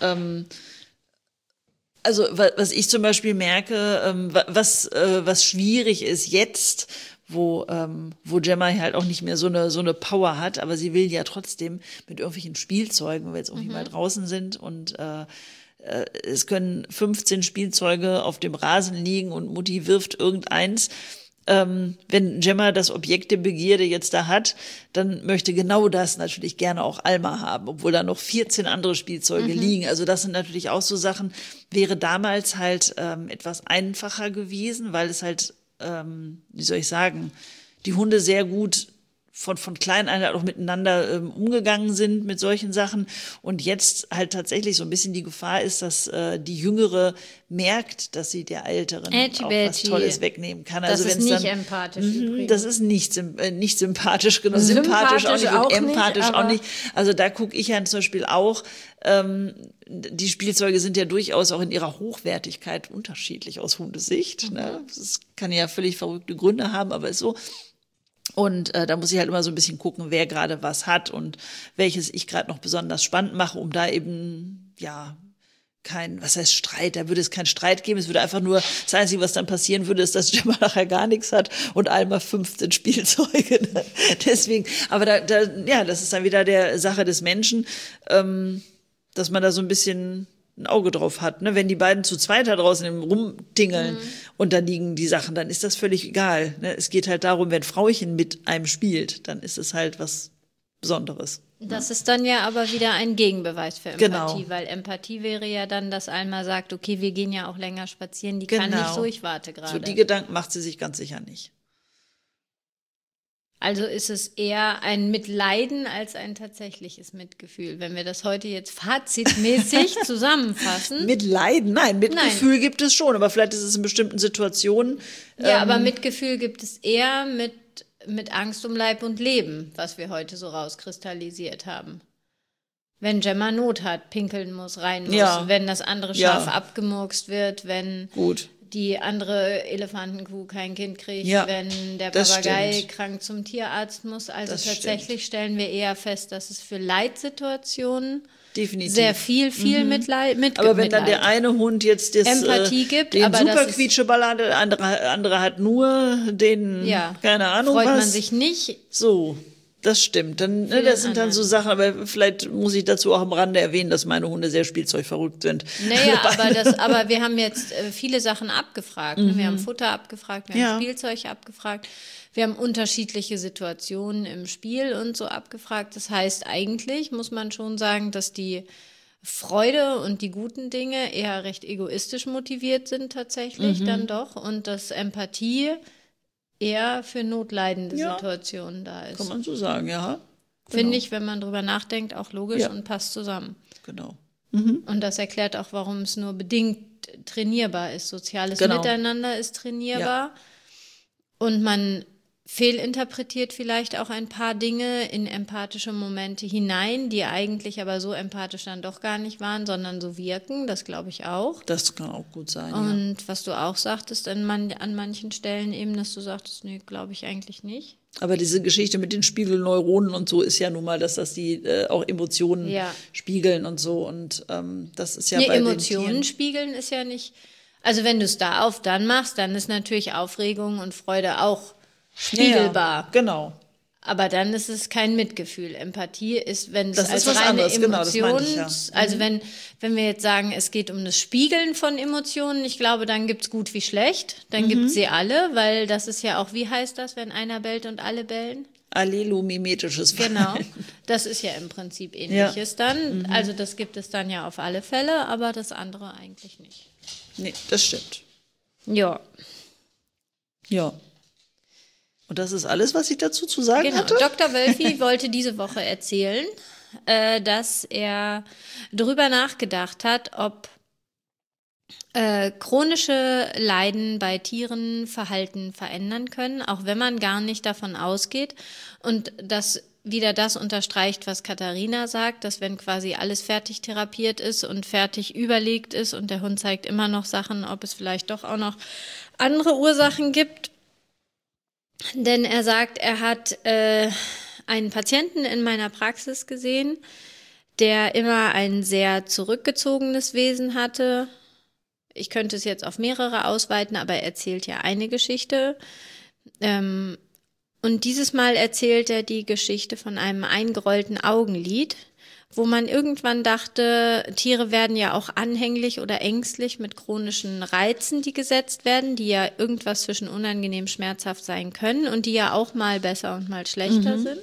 also was ich zum Beispiel merke, was schwierig ist jetzt, wo Gemma halt auch nicht mehr so eine Power hat, aber sie will ja trotzdem mit irgendwelchen Spielzeugen, wenn wir jetzt irgendwie mal draußen sind und es können 15 Spielzeuge auf dem Rasen liegen und Mutti wirft irgendeins. Wenn Gemma das Objekt der Begierde jetzt da hat, dann möchte genau das natürlich gerne auch Alma haben, obwohl da noch 14 andere Spielzeuge liegen. Also das sind natürlich auch so Sachen, wäre damals halt etwas einfacher gewesen, weil es halt, wie soll ich sagen, die Hunde sehr gut von klein an halt auch miteinander umgegangen sind mit solchen Sachen und jetzt halt tatsächlich so ein bisschen die Gefahr ist, dass die Jüngere merkt, dass sie der Älteren auch was Tolles wegnehmen kann.
Das ist nicht empathisch übrigens.
Das ist nicht sympathisch, genau, sympathisch auch nicht und empathisch auch nicht. Also da gucke ich ja zum Beispiel auch, die Spielzeuge sind ja durchaus auch in ihrer Hochwertigkeit unterschiedlich aus Hundesicht. Ne? Das kann ja völlig verrückte Gründe haben, aber ist so. Und da muss ich halt immer so ein bisschen gucken, wer gerade was hat und welches ich gerade noch besonders spannend mache, um da eben, ja, was heißt Streit? Da würde es keinen Streit geben. Es würde einfach nur, das Einzige, was dann passieren würde, ist, dass Gemma nachher gar nichts hat und Alma 15 Spielzeuge. Deswegen, aber das ist dann wieder der Sache des Menschen, dass man da so ein bisschen ein Auge drauf hat, ne? Wenn die beiden zu zweit da draußen rumtingeln und da liegen die Sachen, dann ist das völlig egal. Ne? Es geht halt darum, wenn Frauchen mit einem spielt, dann ist es halt was Besonderes.
Das ist dann ja aber wieder ein Gegenbeweis für Empathie, weil Empathie wäre ja dann, dass Alma sagt, okay, wir gehen ja auch länger spazieren, die kann nicht so, ich warte gerade.
So die Gedanken macht sie sich ganz sicher nicht.
Also ist es eher ein Mitleiden als ein tatsächliches Mitgefühl, wenn wir das heute jetzt fazitmäßig zusammenfassen.
Mitleiden? Nein, Mitgefühl gibt es schon, aber vielleicht ist es in bestimmten Situationen.
Ja, aber Mitgefühl gibt es eher mit Angst um Leib und Leben, was wir heute so rauskristallisiert haben. Wenn Gemma Not hat, pinkeln muss, rein muss, wenn das andere Schaf abgemurkst wird, wenn die andere Elefantenkuh kein Kind kriegt, wenn der Papagei krank zum Tierarzt muss. Also das tatsächlich stellen wir eher fest, dass es für Leitsituationen sehr viel Mitleid gibt.
Aber wenn dann der eine Hund jetzt
Empathie gibt,
den
aber
super Quietscheball hat, der andere hat nur den, keine Ahnung
freut
was.
Man sich nicht.
So. Das stimmt. Dann, das sind dann so Sachen, aber vielleicht muss ich dazu auch am Rande erwähnen, dass meine Hunde sehr spielzeugverrückt sind.
Naja, aber wir haben jetzt viele Sachen abgefragt. Wir haben Futter abgefragt, wir haben Spielzeug abgefragt, wir haben unterschiedliche Situationen im Spiel und so abgefragt. Das heißt, eigentlich muss man schon sagen, dass die Freude und die guten Dinge eher recht egoistisch motiviert sind tatsächlich dann doch und dass Empathie eher für notleidende Situationen da ist.
Kann man so sagen, ja. Genau.
Finde ich, wenn man drüber nachdenkt, auch logisch und passt zusammen.
Genau.
Und das erklärt auch, warum es nur bedingt trainierbar ist. Soziales Miteinander ist trainierbar und man fehlinterpretiert vielleicht auch ein paar Dinge in empathische Momente hinein, die eigentlich aber so empathisch dann doch gar nicht waren, sondern so wirken, das glaube ich auch.
Das kann auch gut sein,
Und was du auch sagtest an manchen Stellen eben, dass du sagtest, nee, glaube ich eigentlich nicht.
Aber diese Geschichte mit den Spiegelneuronen und so ist ja nun mal, dass das die auch Emotionen spiegeln und so und das ist ja bei
Emotionen
den Tieren.
Spiegeln ist ja nicht, also wenn du es da auf dann machst, dann ist natürlich Aufregung und Freude auch spiegelbar.
Ja, genau.
Aber dann ist es kein Mitgefühl. Empathie ist, wenn es
das
als
ist was
reine
anderes.
Emotion,
genau,
also wenn wir jetzt sagen, es geht um das Spiegeln von Emotionen, ich glaube, dann gibt's gut wie schlecht. Dann gibt's sie alle, weil das ist ja auch, wie heißt das, wenn einer bellt und alle bellen?
Allelomimetisches Verhalten.
Genau, das ist ja im Prinzip Ähnliches dann. Also das gibt es dann ja auf alle Fälle, aber das andere eigentlich nicht.
Nee, das stimmt.
Ja.
Ja. Und das ist alles, was ich dazu zu sagen hatte?
Dr. Wölfi wollte diese Woche erzählen, dass er darüber nachgedacht hat, ob chronische Leiden bei Tieren Verhalten verändern können, auch wenn man gar nicht davon ausgeht. Und das wieder das unterstreicht, was Katharina sagt, dass wenn quasi alles fertig therapiert ist und fertig überlegt ist und der Hund zeigt immer noch Sachen, ob es vielleicht doch auch noch andere Ursachen gibt. Denn er sagt, er hat einen Patienten in meiner Praxis gesehen, der immer ein sehr zurückgezogenes Wesen hatte. Ich könnte es jetzt auf mehrere ausweiten, aber er erzählt ja eine Geschichte. Und dieses Mal erzählt er die Geschichte von einem eingerollten Augenlid, wo man irgendwann dachte, Tiere werden ja auch anhänglich oder ängstlich mit chronischen Reizen, die gesetzt werden, die ja irgendwas zwischen unangenehm schmerzhaft sein können und die ja auch mal besser und mal schlechter sind.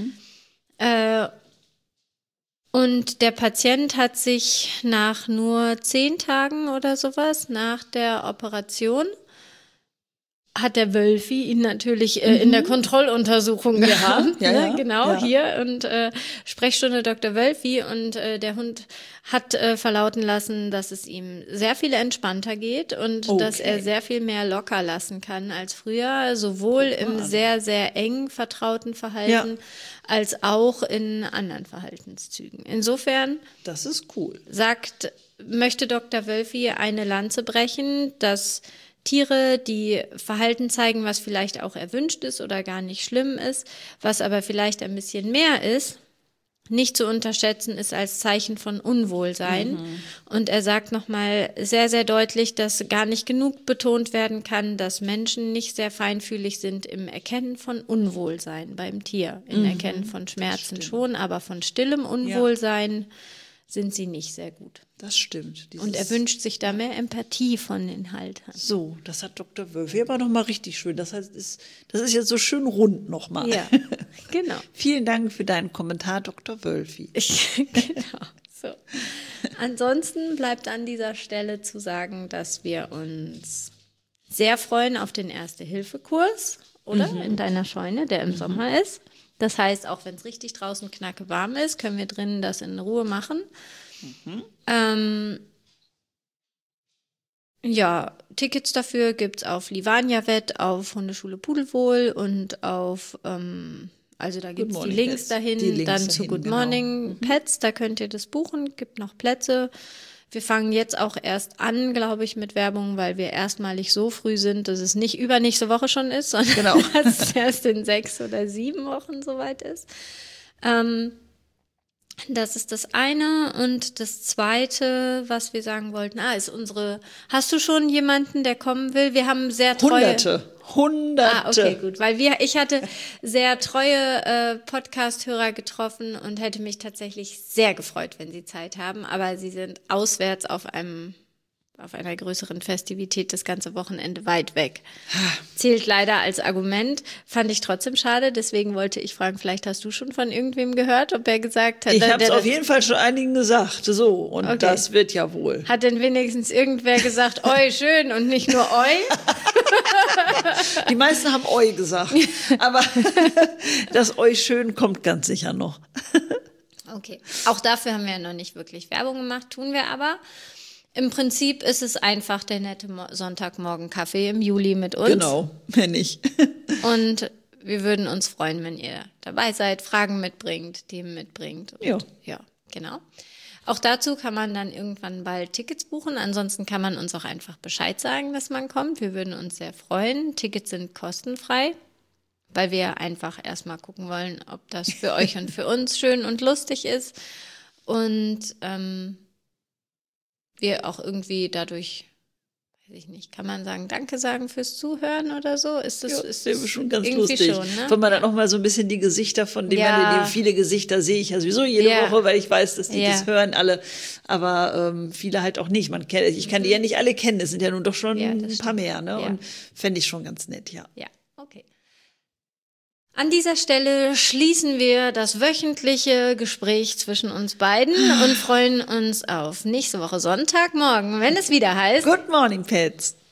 Und der Patient hat sich nach nur 10 Tagen oder sowas nach der Operation hat der Wölfi ihn natürlich in der Kontrolluntersuchung gehabt. Hier und Sprechstunde Dr. Wölfi und der Hund hat verlauten lassen, dass es ihm sehr viel entspannter geht und dass er sehr viel mehr locker lassen kann als früher, sowohl im sehr, sehr eng vertrauten Verhalten als auch in anderen Verhaltenszügen. Insofern,
das ist cool.
möchte Dr. Wölfi eine Lanze brechen, dass Tiere, die Verhalten zeigen, was vielleicht auch erwünscht ist oder gar nicht schlimm ist, was aber vielleicht ein bisschen mehr ist, nicht zu unterschätzen ist als Zeichen von Unwohlsein. Und er sagt nochmal sehr, sehr deutlich, dass gar nicht genug betont werden kann, dass Menschen nicht sehr feinfühlig sind im Erkennen von Unwohlsein beim Tier. Im Erkennen von Schmerzen schon, aber von stillem Unwohlsein sind sie nicht sehr gut.
Das stimmt.
Und er wünscht sich da mehr Empathie von den Haltern.
So, das hat Dr. Wölfi aber nochmal richtig schön. Das heißt, das ist jetzt so schön rund nochmal.
Ja, genau.
Vielen Dank für deinen Kommentar, Dr. Wölfi.
Genau. So. Ansonsten bleibt an dieser Stelle zu sagen, dass wir uns sehr freuen auf den Erste-Hilfe-Kurs, oder? In deiner Scheune, der im Sommer ist. Das heißt, auch wenn es richtig draußen knacke warm ist, können wir drinnen das in Ruhe machen. Tickets dafür gibt's auf Livania-Vet, auf Hundeschule Pudelwohl und auf, also da gibt's die Links dahin, dann zu Good Morning Pets, da könnt ihr das buchen, gibt noch Plätze. Wir fangen jetzt auch erst an, glaube ich, mit Werbung, weil wir erstmalig so früh sind, dass es nicht übernächste Woche schon ist, sondern dass es erst in 6 oder 7 Wochen soweit ist. Das ist das eine. Und das zweite, was wir sagen wollten, ist hast du schon jemanden, der kommen will? Wir haben sehr treue...
Hunderte.
Okay, gut, weil ich hatte sehr treue Podcast-Hörer getroffen und hätte mich tatsächlich sehr gefreut, wenn sie Zeit haben, aber sie sind auswärts auf einer größeren Festivität das ganze Wochenende weit weg. Zählt leider als Argument, fand ich trotzdem schade, deswegen wollte ich fragen, vielleicht hast du schon von irgendwem gehört, ob er gesagt hat.
Ich habe es auf jeden Fall schon einigen gesagt, so, und okay. Das wird ja wohl.
Hat denn wenigstens irgendwer gesagt, oi, schön und nicht nur oi?
Die meisten haben oi gesagt, aber das oi schön kommt ganz sicher noch.
Okay, auch dafür haben wir ja noch nicht wirklich Werbung gemacht, tun wir aber. Im Prinzip ist es einfach der nette Sonntagmorgen-Kaffee im Juli mit uns.
Genau, wenn nicht.
Und wir würden uns freuen, wenn ihr dabei seid, Fragen mitbringt, Themen mitbringt. Und ja, genau. Auch dazu kann man dann irgendwann bald Tickets buchen. Ansonsten kann man uns auch einfach Bescheid sagen, dass man kommt. Wir würden uns sehr freuen. Tickets sind kostenfrei, weil wir einfach erstmal gucken wollen, ob das für euch und für uns schön und lustig ist. Und wir auch irgendwie dadurch, weiß ich nicht, kann man sagen, Danke sagen fürs Zuhören oder so? Ist das
schon ganz lustig.
Schon, ne?
Wenn man dann auch mal so ein bisschen die Gesichter von dem, viele Gesichter sehe ich ja sowieso jede Woche, weil ich weiß, dass die das hören alle, aber viele halt auch nicht. Ich kann die ja nicht alle kennen, es sind ja nun doch schon ein paar mehr, ne? Ja. Und fände ich schon ganz nett, ja.
Ja, okay. An dieser Stelle schließen wir das wöchentliche Gespräch zwischen uns beiden und freuen uns auf nächste Woche Sonntagmorgen, wenn es wieder heißt
Good Morning, Pets.